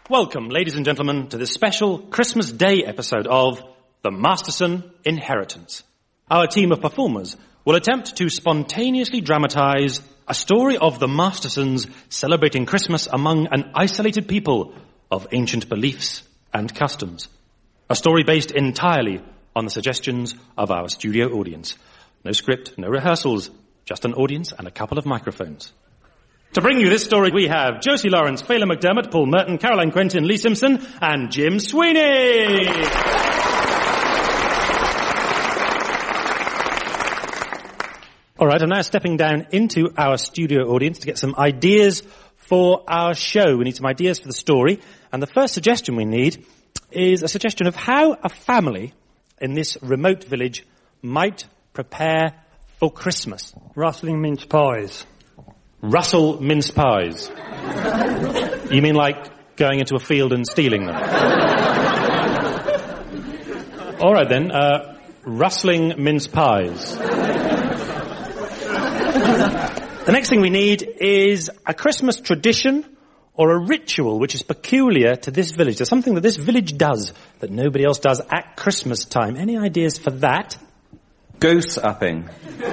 Welcome, ladies and gentlemen, to this special Christmas Day episode of The Masterson Inheritance. Our team of performers will attempt to spontaneously dramatise a story of the Mastersons celebrating Christmas among an isolated people of ancient beliefs and customs. A story based entirely on the suggestions of our studio audience. No script, no rehearsals, just an audience and a couple of microphones. To bring you this story, we have Josie Lawrence, Fela McDermott, Paul Merton, Caroline Quentin, Lee Simpson, and Jim Sweeney. All right, I'm now stepping down into our studio audience to get some ideas for our show. We need some ideas for the story, and the first suggestion we need is a suggestion of how a family in this remote village might prepare for Christmas. Rustling mince pies. Russell mince pies. You mean like going into a field and stealing them? All right then, rustling mince pies. The next thing we need is a Christmas tradition or a ritual which is peculiar to this village. There's something that this village does that nobody else does at Christmas time. Any ideas for that? Goose upping.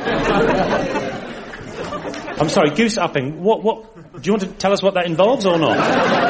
I'm sorry, goose upping. What? Do you want to tell us what that involves or not?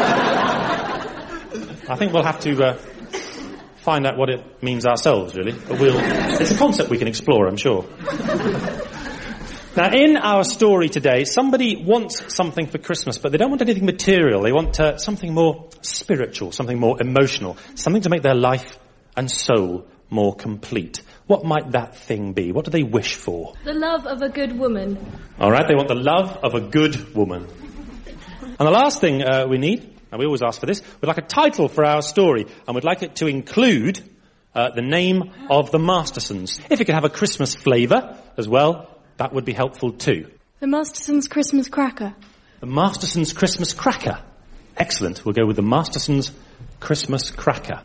I think we'll have to find out what it means ourselves, really. But it's a concept we can explore, I'm sure. Now, in our story today, somebody wants something for Christmas, but they don't want anything material. They want something more spiritual, something more emotional, something to make their life and soul more complete. What might that thing be? What do they wish for? The love of a good woman. All right, they want the love of a good woman. And the last thing we need, and we always ask for this, we'd like a title for our story, and we'd like it to include the name of the Mastersons. If it could have a Christmas flavour as well, that would be helpful too. The Mastersons Christmas Cracker. The Mastersons Christmas Cracker. Excellent. We'll go with the Mastersons Christmas Cracker.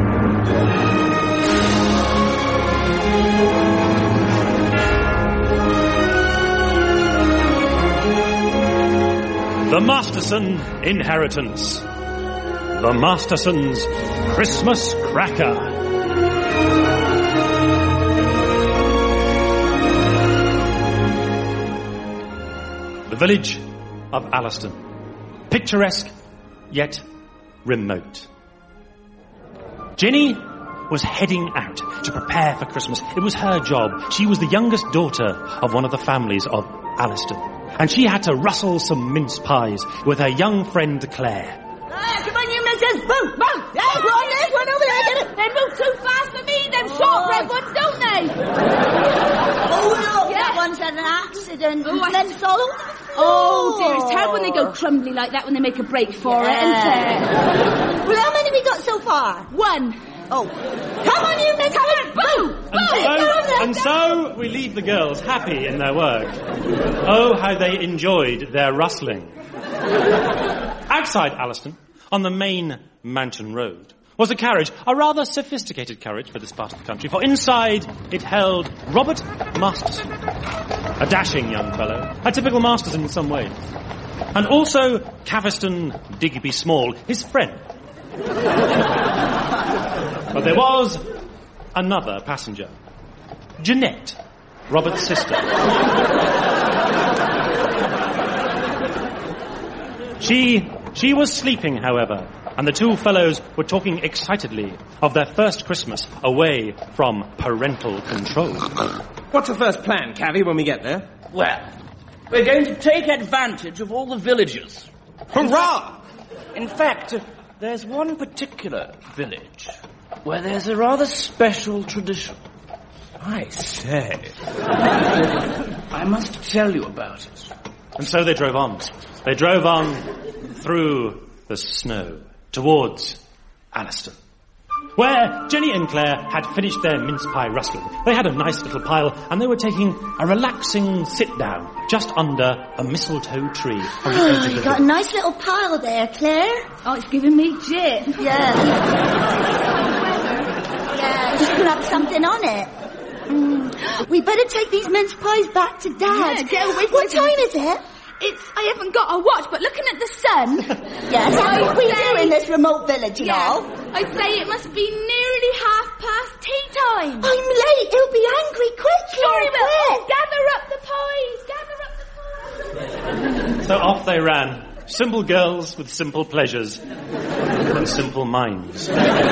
The Masterson Inheritance. The Mastersons Christmas Cracker. The village of Alliston. Picturesque, yet remote. Jenny was heading out to prepare for Christmas. It was her job. She was the youngest daughter of one of the families of Alliston. And she had to rustle some mince pies with her young friend Claire. Come on, you minces! Boom! Boom! Hey, go on, there's one over there! Get it! They move too fast for me, them shortbread ones, don't they? Oh, no, yeah. That one's had an accident. Oh, then sold. Oh, dear, it's terrible when they go crumbly like that when they make a break for it, isn't it? Well, how many we got so far? One. Oh. Come on, you minces! Boom! And so we leave the girls happy in their work. Oh, how they enjoyed their rustling. Outside Alliston, on the main mountain road, was a carriage, a rather sophisticated carriage for this part of the country, for inside it held Robert Masterson, a dashing young fellow, a typical Masterson in some ways, and also Caviston Digby Small, his friend. But there was another passenger, Jeanette, Robert's sister. She was sleeping, however, and the two fellows were talking excitedly of their first Christmas away from parental control. What's the first plan, Cavie, when we get there? Well, we're going to take advantage of all the villagers. Hurrah! In fact, there's one particular village where there's a rather special tradition. I say. I must tell you about it. And so they drove on. They drove on through the snow towards Alliston, where Jenny and Claire had finished their mince pie rustling. They had a nice little pile, and they were taking a relaxing sit-down just under a mistletoe tree on the edge of the You got a nice little pile there, Claire. Oh, it's giving me jip. Yeah. You can have something on it. We better take these mince pies back to Dad. Yeah, get away from What time is it? I haven't got a watch, but looking at the sun... Yes, what we do in this remote village, you know? I'd say it must be nearly 1/2 tea time. I'm late. He'll be angry. Quick, Sure he will. quick. Oh, gather up the pies. Gather up the pies. So off they ran. Simple girls with simple pleasures and simple minds.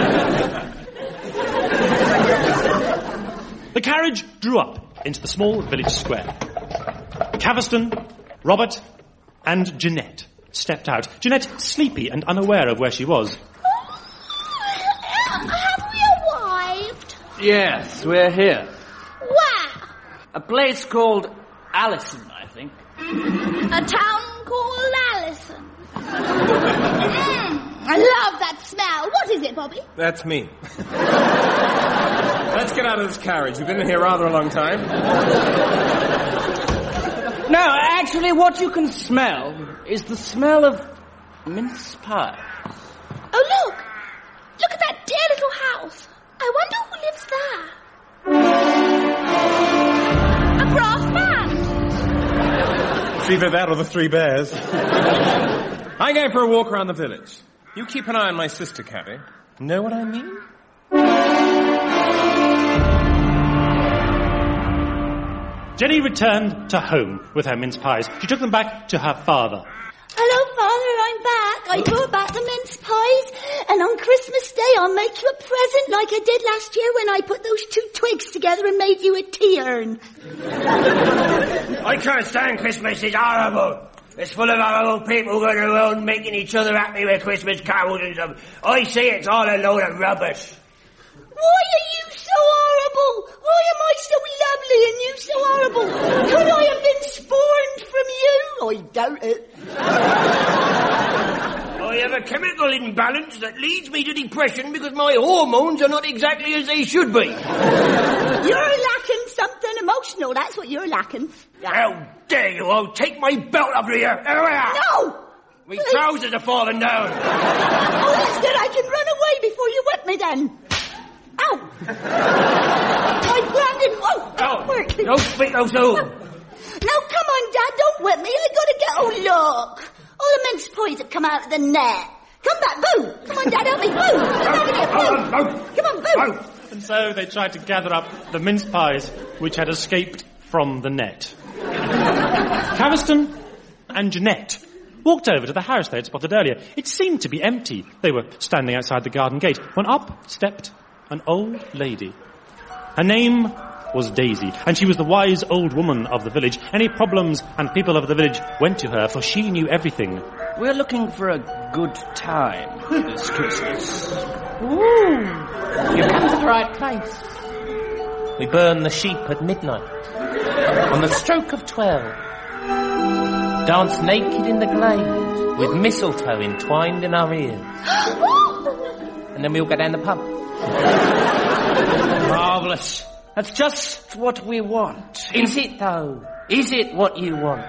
The carriage drew up into the small village square. Caverston, Robert, and Jeanette stepped out. Jeanette, sleepy and unaware of where she was. Have we arrived? Yes, we're here. Where? A place called Allison, I think. A town called Allison. I love that smell. What is it, Bobby? That's me. Let's get out of this carriage. We've been in here rather a long time. No, actually, what you can smell is the smell of mince pie. Oh, look. Look at that dear little house. I wonder who lives there. A brass band. It's either that or the Three Bears. I'm going for a walk around the village. You keep an eye on my sister, Cabby. Know what I mean? Jenny returned to home with her mince pies. She took them back to her father. Hello, Father, I'm back. I brought back the mince pies, and on Christmas Day I'll make you a present like I did last year when I put those 2 twigs together and made you a tea urn. I can't stand Christmas, it's horrible. It's full of horrible people going around making each other happy with Christmas carols and stuff. I say it's all a load of rubbish. Why are you so horrible? Why am I so lovely and you so horrible? Could I have been spawned from you? I doubt it. I have a chemical imbalance that leads me to depression because my hormones are not exactly as they should be. You're lacking something emotional, that's what you're lacking. How dare you? I'll take my belt off of here. No! My trousers are falling down. Oh, that's good, I can run away before you whip me then. Ow! My Brandon won't work. Don't speak so soon. No, come on, Dad, don't whip me. I gotta get... Oh, look. All the mince pies have come out of the net. Come back, Boo. Come on, Dad, help me. Boo. Come on, here, Boo. Come on, Boo. And so they tried to gather up the mince pies which had escaped from the net. Caverston and Jeanette walked over to the house they had spotted earlier. It seemed to be empty. They were standing outside the garden gate when up stepped an old lady. Her name was Daisy, and she was the wise old woman of the village. Any problems and people of the village went to her, for she knew everything. We're looking for a good time this Christmas. Ooh, you've come to the right place. We burn the sheep at midnight. On the stroke of 12. Dance naked in the glade, with mistletoe entwined in our ears. And then we all go down the pub. Marvellous. That's just what we want. Is it, though? Is it what you want?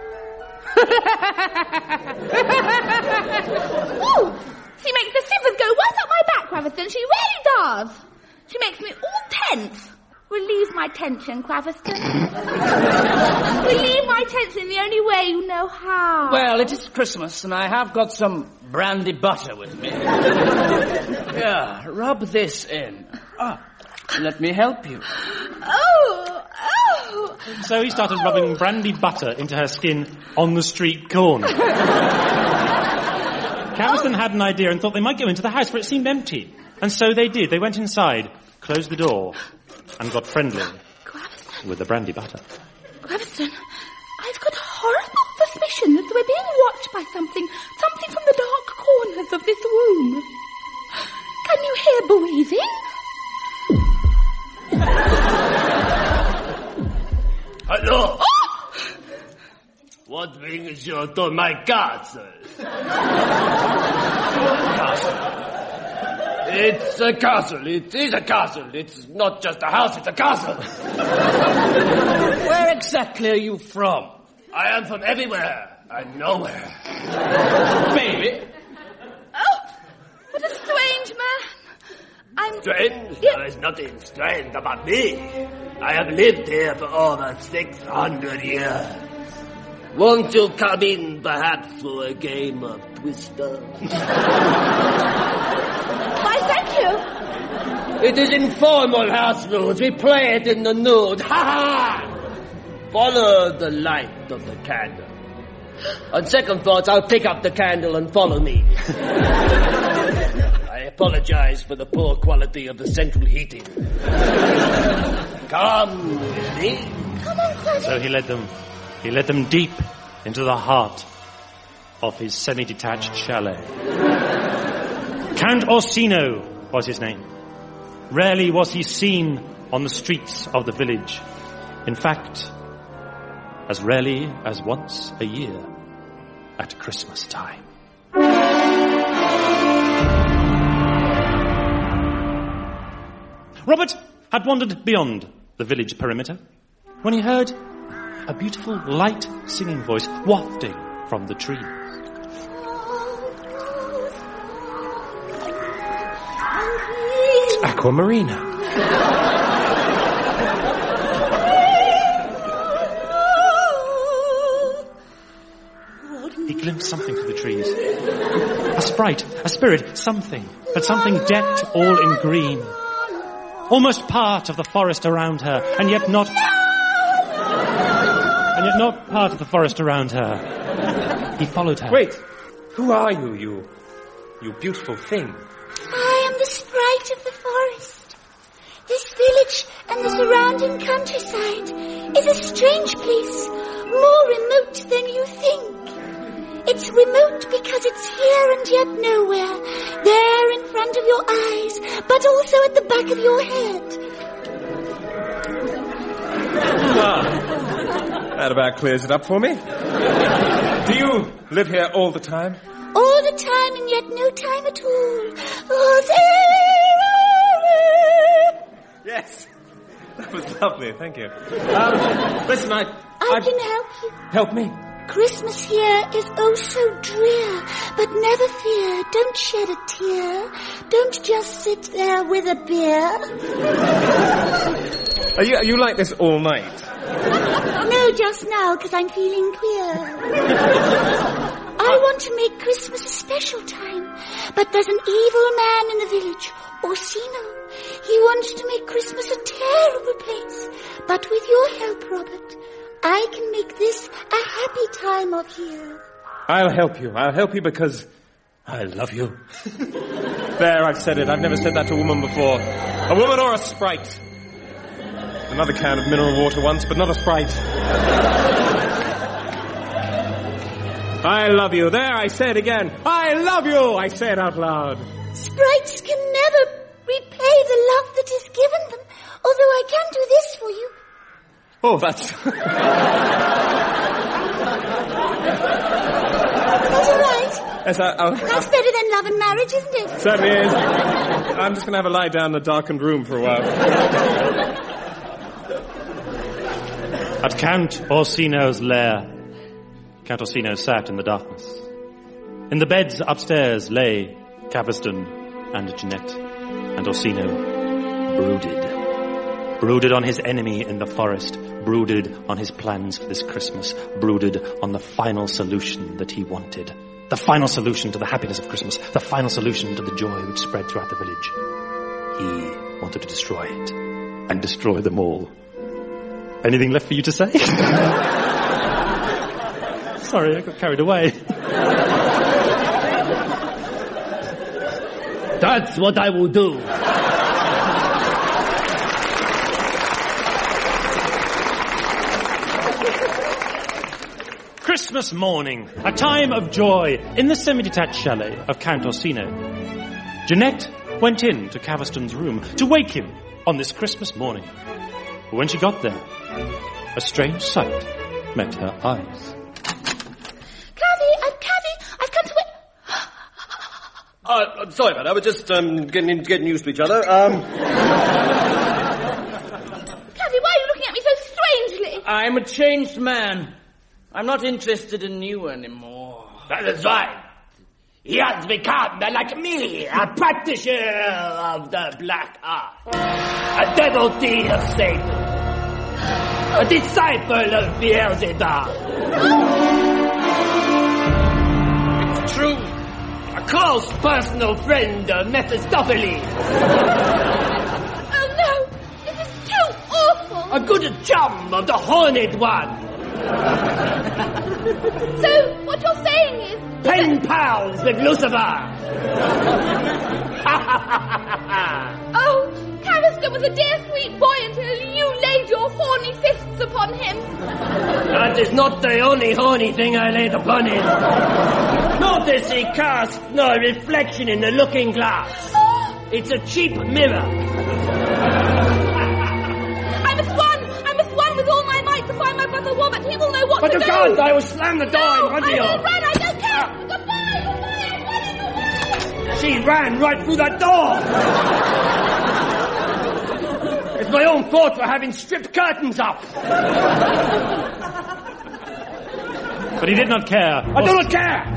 Ooh, she makes the shivers go right up my back, Caverston. She really does. She makes me all tense. Relieve my tension, Caverston. Relieve my tension the only way you know how. Well, it is Christmas, and I have got some brandy butter with me. Yeah, rub this in. Let me help you. Oh. So he started rubbing brandy butter into her skin on the street corner. Caverston had an idea and thought they might go into the house, for it seemed empty. And so they did. They went inside, closed the door, and got friendly with the brandy butter. Caverston, I've got a horrible suspicion that we're being watched by something from the dark corners of this room. Can you hear breathing? Hello? What brings you to my castle? It's a castle. It is a castle. It's not just a house, it's a castle. Where exactly are you from? I am from everywhere and nowhere. Baby? Oh, what a strange man. Strange? There is nothing strange about me. I have lived here for over 600 years. Won't you come in, perhaps, for a game of Twister? Why, thank you. It is informal house rules. We play it in the nude. Ha ha! Follow the light of the candle. On second thoughts, I'll pick up the candle and follow me. I apologize for the poor quality of the central heating. Come with me. Come on, Claddy. So he led them deep into the heart of his semi-detached chalet. Count Orsino was his name. Rarely was he seen on the streets of the village. In fact, as rarely as once a year at Christmas time. Robert had wandered beyond the village perimeter when he heard a beautiful, light singing voice wafting from the trees. It's Aquamarina. He glimpsed something through the trees. A sprite, a spirit, something, but something decked all in green. Almost part of the forest around her, and yet not part of the forest around her. He followed her. Wait, who are you, you beautiful thing? I am the sprite of the forest. This village and the surrounding countryside is a strange place, more remote than you think. It's remote because it's here and yet nowhere, there in front of your eyes, but also at the back of your head. That about clears it up for me. Do you live here all the time? All the time and yet no time at all. Yes. That was lovely, thank you. Listen, I can help you. Help me? Christmas here is oh so drear, but never fear, don't shed a tear. Don't just sit there with a beer. Are you like this all night? No, just now, because I'm feeling queer. I want to make Christmas a special time, but there's an evil man in the village, Orsino. He wants to make Christmas a terrible place, but with your help, Robert, I can make this a happy time of year. I'll help you because I love you. There, I've said it. I've never said that to a woman before. A woman or a sprite. Another can of mineral water once, but not a sprite. I love you. There, I say it again. I love you, I say it out loud. Sprites can never repay the love that is given them, although I can do this for you. Oh, that's... That's all right. Yes, That's better than love and marriage, isn't it? Certainly is. I'm just going to have a lie down in a darkened room for a while. At Count Orsino's lair, Count Orsino sat in the darkness. In the beds upstairs lay Capaston and Jeanette, and Orsino brooded on his enemy in the forest, brooded on his plans for this Christmas, brooded on the final solution that he wanted. The final solution to the happiness of Christmas, the final solution to the joy which spread throughout the village. He wanted to destroy it, and destroy them all. Anything left for you to say? Sorry, I got carried away. That's what I will do. Christmas morning, a time of joy in the semi-detached chalet of Count Orsino. Jeanette went in to Caveston's room to wake him on this Christmas morning. But when she got there, a strange sight met her eyes. Cathy, I've come to it. I'm sorry, man. I was just getting used to each other. Cathy, why are you looking at me so strangely? I'm a changed man. I'm not interested in you anymore. That is right. He has become, like me, a practitioner of the black art. A devotee of Satan. A disciple of Beelzebub. It's true. A close personal friend of Mephistopheles. Oh no! This is too awful! A good chum of the Horned One. So, what you're saying is... Pen pals with Lucifer. Oh, Cariston was a dear sweet boy until you laid your horny fists upon him. That is not the only horny thing I laid upon him. Notice he cast no reflection in the looking glass. It's a cheap mirror. I must run with all my might to find my brother Robert. He will know what But to you do. can't. I will slam the door in front of you. I will run. I don't care. Goodbye. I'm running away. She ran right through that door. It's my own fault for having stripped curtains up. But he did not care. I do not care.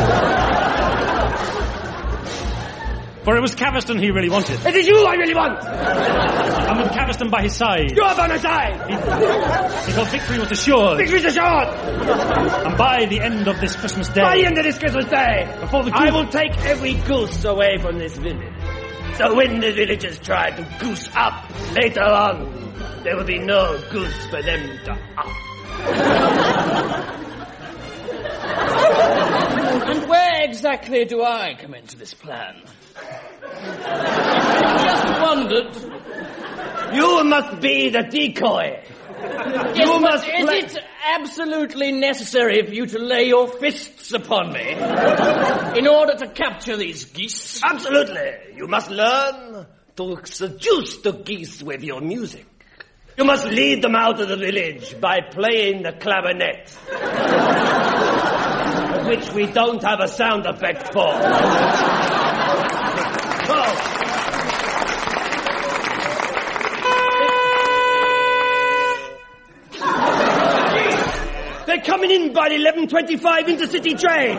For it was Caviston he really wanted. It is you I really want. And with Caviston by his side, You are by my side. he thought victory was assured. Victory's assured. And by the end of this Christmas day, By the end of this Christmas day, before the I will take every goose away from this village. So when the villagers try to goose up later on, there will be no goose for them to up. And where exactly do I come into this plan? Just wondered. You must be the decoy. Yes, You but must is play- it absolutely necessary for you to lay your fists upon me in order to capture these geese? Absolutely. You must learn to seduce the geese with your music. You must lead them out of the village by playing the clarinet. Which we don't have a sound effect for. So, they're coming in by the 11:25 intercity train.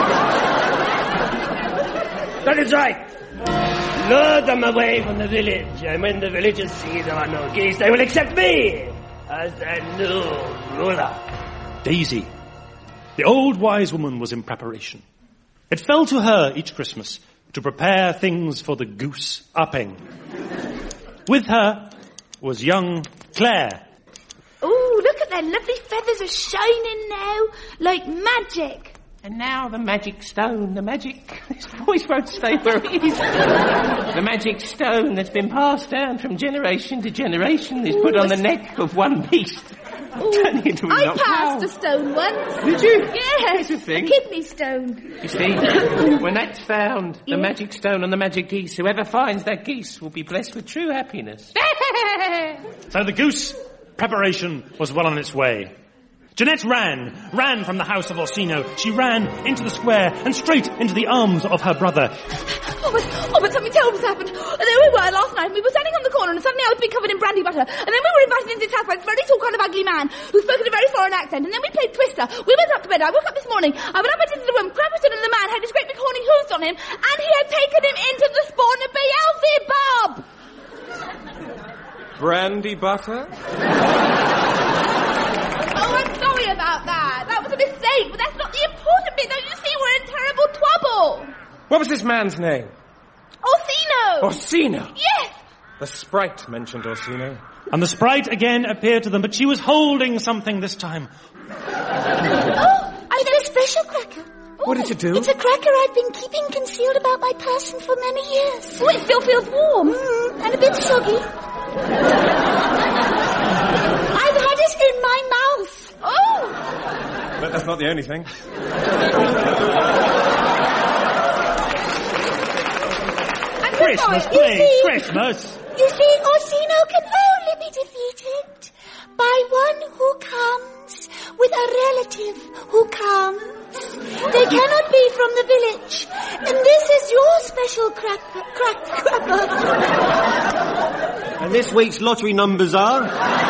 That is right. Lure them away from the village, and when the villagers see there are no geese, they will accept me as their new ruler. Daisy, the old wise woman, was in preparation. It fell to her each Christmas to prepare things for the goose upping. With her was young Claire. Oh, look at their lovely feathers are shining now, like magic. And now the magic stone, the magic... This voice won't stay where it is. The magic stone that's been passed down from generation to generation is put on the neck of one beast. Turning into a I knock- passed a stone once. Did you? Yes, That's a thing. kidney stone. You see, when that's found, the magic stone on the magic geese, whoever finds that geese will be blessed with true happiness. So the goose preparation was well on its way. Jeanette ran from the house of Orsino. She ran into the square and straight into the arms of her brother. Oh, but something terrible's happened. There we were last night, and we were standing on the corner, and suddenly I was being covered in brandy butter. And then we were invited into this house by this very tall kind of ugly man, who spoke in a very foreign accent. And then we played Twister. We went up to bed. I woke up this morning. I went up into the room. Cariston and the man had his great big horny hooves on him, and he had taken him into the spawn of Beelzebub. Brandy butter? Oh, I'm sorry about that. That was a mistake, but that's not the important bit. Don't you see? We're in terrible trouble. What was this man's name? Orsino. Orsino. Yes. The sprite mentioned Orsino. And the sprite again appeared to them, but she was holding something this time. Oh, I've got a special cracker. What did you do? It's a cracker I've been keeping concealed about my person for many years. Oh, it still feels warm. And a bit soggy. I've had it in my mouth. Oh. But that's not the only thing. Christmas, please, Christmas. You see, Orsino can only be defeated by one who comes with a relative who comes. They cannot be from the village. And this is your special cracker. And this week's lottery numbers are...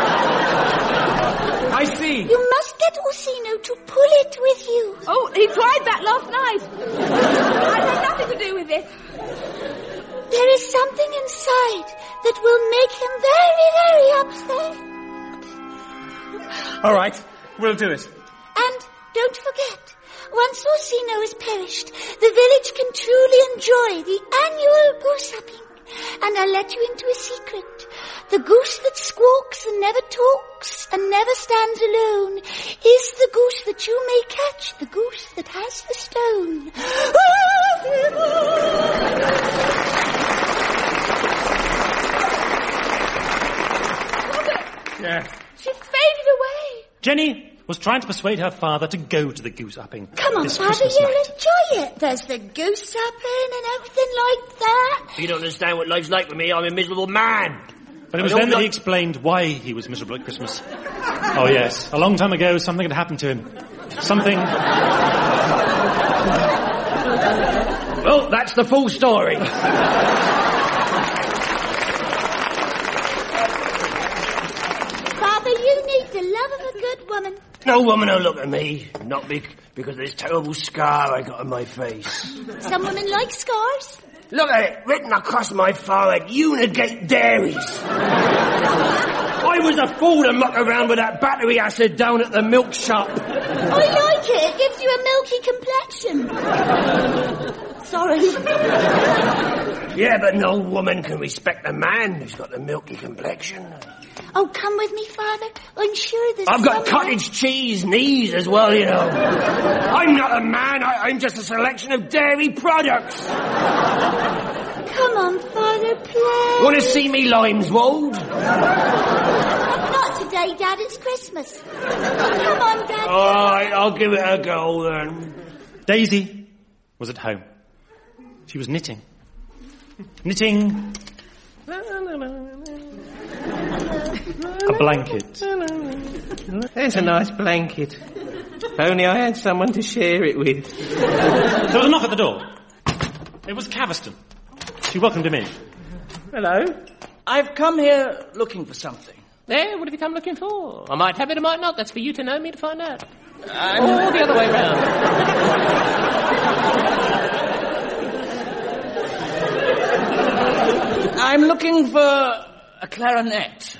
I see. You must get Orsino to pull it with you. Oh, he tried that last night. I had nothing to do with it. There is something inside that will make him very, very upset. All right, we'll do it. And don't forget, once Orsino has perished, the village can truly enjoy the annual goose-upping. And I'll let you into a secret. The goose that squawks and never talks and never stands alone is the goose that you may catch, the goose that has the stone. Yeah. She faded away. Jenny was trying to persuade her father to go to the goose-upping. Come on, this Father, Christmas you'll night. enjoy it. There's the goose-upping and everything like that. You don't understand what life's like for me. I'm a miserable man. But it was then that he explained why he was miserable at Christmas. Oh, yes. A long time ago, something had happened to him. Something... Well, that's the full story. Father, you need the love of a good woman. No woman will look at me. Not because of this terrible scar I got on my face. Some women like scars. Look at it, written across my forehead, Unigate Dairies. I was a fool to muck around with that battery acid down at the milk shop. I like it. It gives you a milky complexion. Sorry. Yeah, but no woman can respect a man who's got a milky complexion. Oh, come with me, Father. I'm sure there's I've got someone... cottage cheese knees as well, you know. I'm not a man, I'm just a selection of dairy products. Come on, Father, please. Want to see me limes, Wold? Not today, Dad. It's Christmas. Come on, Dad. All right, I'll give it a go then. Daisy was at home. She was knitting. Knitting a blanket. There's a nice blanket. If only I had someone to share it with. There was a knock at the door. It was Caverston. She welcomed him in. Hello. I've come here looking for something. There, what have you come looking for? I might have it, I might not. That's for you to know, me to find out. Or the other way round. I'm looking for a clarinet.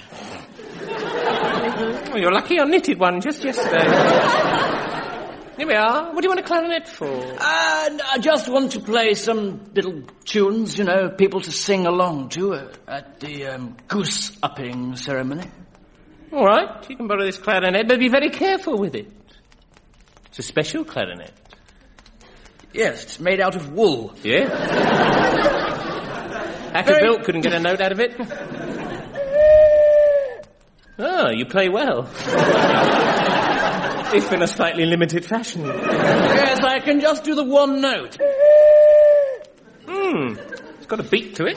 Well, you're lucky I knitted one just yesterday. Here we are. What do you want a clarinet for? I just want to play some little tunes, you know, people to sing along to at the goose-upping ceremony. All right, you can borrow this clarinet, but be very careful with it. It's a special clarinet. Yes, it's made out of wool. Yeah? Ackerbilt couldn't get a note out of it. Oh, you play well. If in a slightly limited fashion. Yes, I can just do the one note. It's got a beat to it.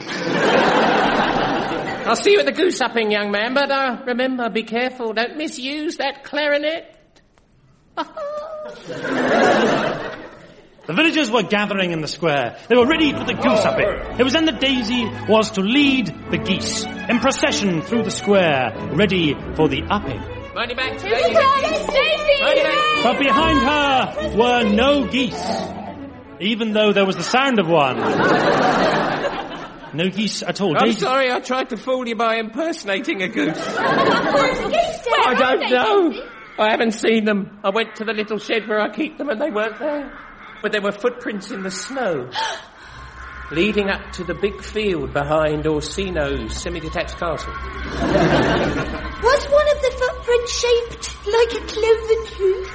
I'll see you at the goose-upping, young man, but remember, be careful. Don't misuse that clarinet. The villagers were gathering in the square. They were ready for the goose-upping. It was then that Daisy was to lead the geese in procession through the square, ready for the upping. Mind your back, Daisy! But behind her were no geese, even though there was the sound of one. No geese at all. I'm Daisy... sorry, I tried to fool you by impersonating a goose. Where's the geese? I don't know. I haven't seen them. I went to the little shed where I keep them and they weren't there. But there were footprints in the snow, leading up to the big field behind Orsino's semi-detached castle. Was one of the footprints shaped like a cloven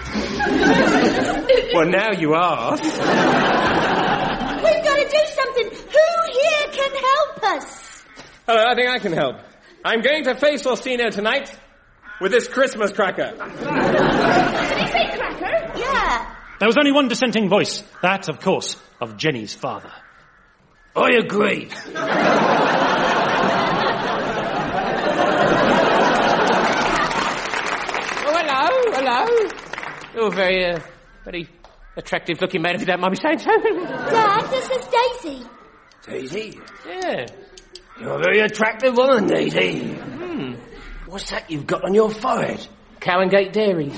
hoof? Well, now you ask. We've got to do something. Who here can help us? Hello, I think I can help. I'm going to face Orsino tonight with this Christmas cracker. Did he say cracker? Yeah. There was only one dissenting voice, that, of course, of Jenny's father. I agree. Oh, hello. You're very attractive-looking man, if you don't mind me saying so. Dad, this is Daisy. Daisy? Yeah. You're a very attractive woman, Daisy. What's that you've got on your forehead? Cowangate Dairy.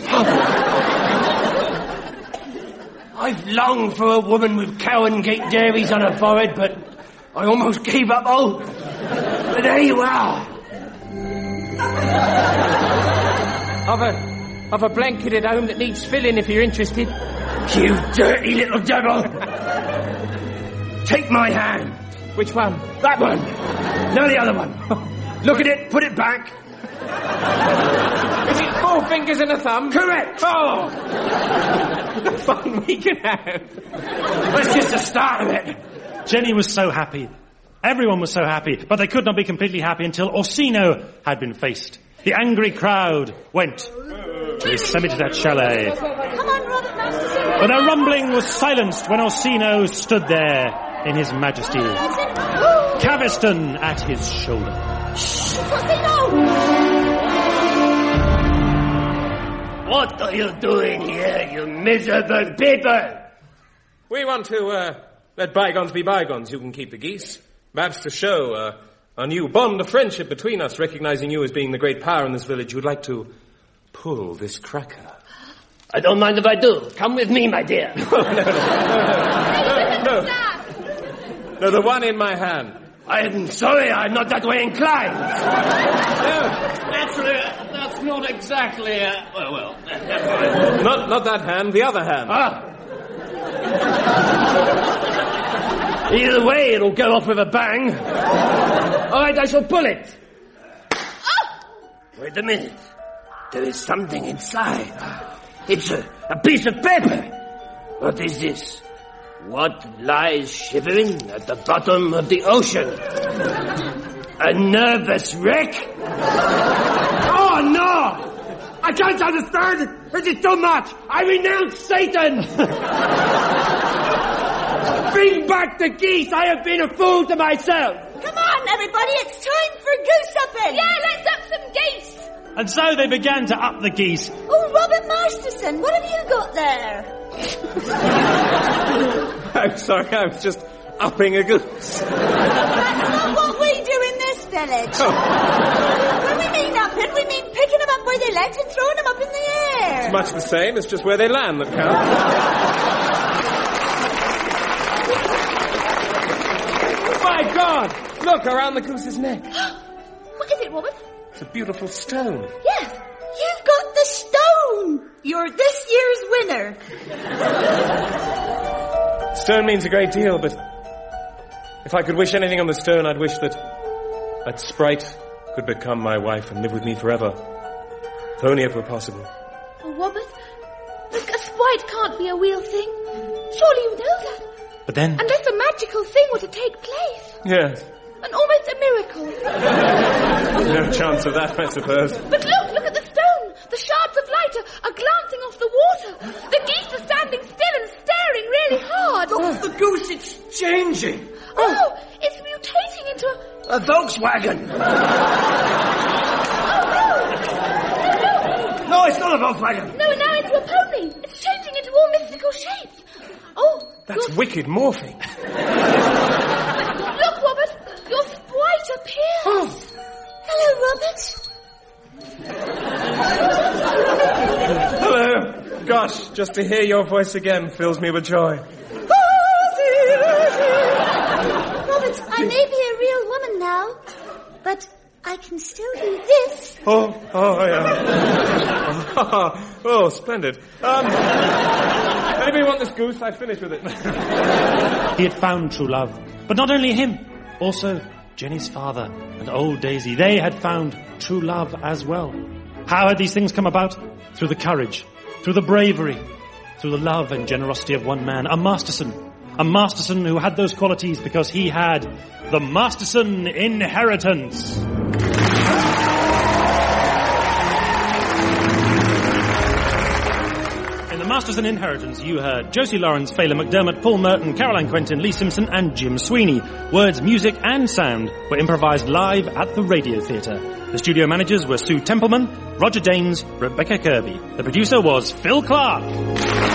I've longed for a woman with Cowangate Dairies on her forehead, but I almost gave up hope. But there you are. I've a blanketed home that needs filling if you're interested. You dirty little devil! Take my hand. Which one? That one. No, the other one. Look at it, put it back. Is it 4 fingers and a thumb? Correct. Oh! The fun we can have. That's just the start of it. Jenny was so happy. Everyone was so happy, but they could not be completely happy until Orsino had been faced. The angry crowd went to the Semi-Detached Chalet. Come on, Robert Masterson. But their rumbling was silenced when Orsino stood there in his majesty. Caviston at his shoulder. Shh, Orsino! What are you doing here, you miserable people? We want to let bygones be bygones. You can keep the geese. Perhaps to show a new bond of friendship between us, recognizing you as being the great power in this village, you would like to pull this cracker. I don't mind if I do. Come with me, my dear. No, the one in my hand. I'm sorry, I'm not that way inclined. Naturally, that's not exactly well. Not that hand, the other hand. Either way, it'll go off with a bang. All right, I shall pull it. Wait a minute. There is something inside. It's a piece of paper. What is this? What lies shivering at the bottom of the ocean? A nervous wreck? Oh, no! I can't understand it. It is too much. I renounce Satan. Bring back the geese. I have been a fool to myself. Come on, everybody, it's time for goose upping. Yeah, let's up some geese. And so they began to up the geese. Oh, Robert Masterson, what have you got there? I'm sorry, I was just upping a goose. That's not what we do in this village. When we mean upping, we mean picking them up by their legs and throwing them up in the air. It's much the same, it's just where they land that counts. My God! Look, around the goose's neck. What is it, Robert? It's a beautiful stone. Yes, you've got the stone. You're this year's winner. Stone means a great deal, but if I could wish anything on the stone, I'd wish that sprite could become my wife and live with me forever. If only it were possible. Oh, Robert, look, a sprite can't be a real thing. Surely you know that. But then... Unless a magical thing were to take place. Yes. And almost a miracle. No chance of that, I suppose. But look at the stone. The shards of light are glancing off the water. The geese are standing still and staring really hard. Oh, the goose, it's changing. Oh, it's mutating into a Volkswagen. No, it's not a Volkswagen. No, now into a pony. It's changing into all mystical shapes. Oh, that's wicked morphing. Look, Robert, your sprite appears. Oh. Hello, Robert. Hello. Gosh, just to hear your voice again fills me with joy. Robert, I may be a real woman now, but I can still do this. Oh, yeah. Oh, splendid. Anybody want this goose? I finished with it. He had found true love. But not only him, also Jenny's father and old Daisy. They had found true love as well. How had these things come about? Through the courage, through the bravery, through the love and generosity of one man, a Masterson. A Masterson who had those qualities because he had the Masterson inheritance. In the Masterson Inheritance, you heard Josie Lawrence, Fela McDermott, Paul Merton, Caroline Quentin, Lee Simpson, and Jim Sweeney. Words, music, and sound were improvised live at the Radio Theatre. The studio managers were Sue Templeman, Roger Danes, Rebecca Kirby. The producer was Phil Clark.